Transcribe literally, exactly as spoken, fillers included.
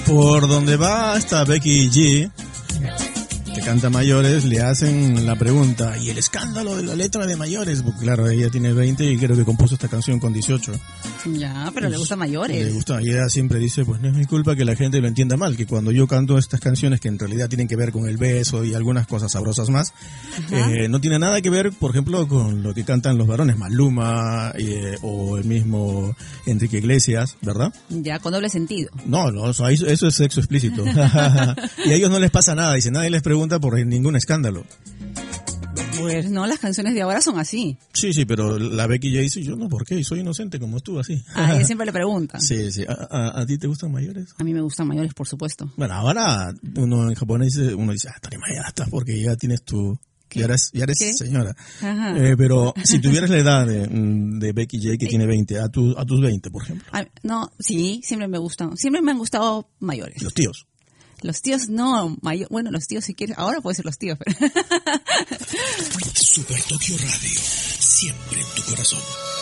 Por donde va esta Becky G, que canta Mayores, le hacen la pregunta, ¿y el escándalo de la letra de Mayores? Porque claro, ella tiene veinte y creo que compuso esta canción con dieciocho. Ya, pero pues, le gusta Mayores. Le gusta, y ella siempre dice, pues no es mi culpa que la gente lo entienda mal, que cuando yo canto estas canciones que en realidad tienen que ver con el beso y algunas cosas sabrosas más, eh, no tiene nada que ver, por ejemplo, con lo que cantan los varones, Maluma eh, o el mismo Enrique Iglesias, ¿verdad? Ya, con doble sentido. No, no, eso, eso es sexo explícito. Y a ellos no les pasa nada, dice, nadie les pregunta por ningún escándalo. Pues no, las canciones de ahora son así. Sí, sí, pero la Becky J dice, yo no, ¿por qué? Soy inocente como tú, así. A ella siempre le preguntan. Sí, sí. ¿A, a, a ti te gustan mayores? A mí me gustan mayores, por supuesto. Bueno, ahora uno en japonés dice, uno dice, ah, Tony Mayata, porque ya tienes tu... Ya eres, ya eres señora. Eh, pero si tuvieras la edad de, de Becky J, que eh, tiene veinte, a, tu, a tus veinte, por ejemplo. A, no, sí, siempre me gustan. Siempre me han gustado mayores. Los tíos. Los tíos no, mayor, bueno, los tíos si quieres, ahora puede ser los tíos. Pero... Super Tokio Radio, siempre en tu corazón.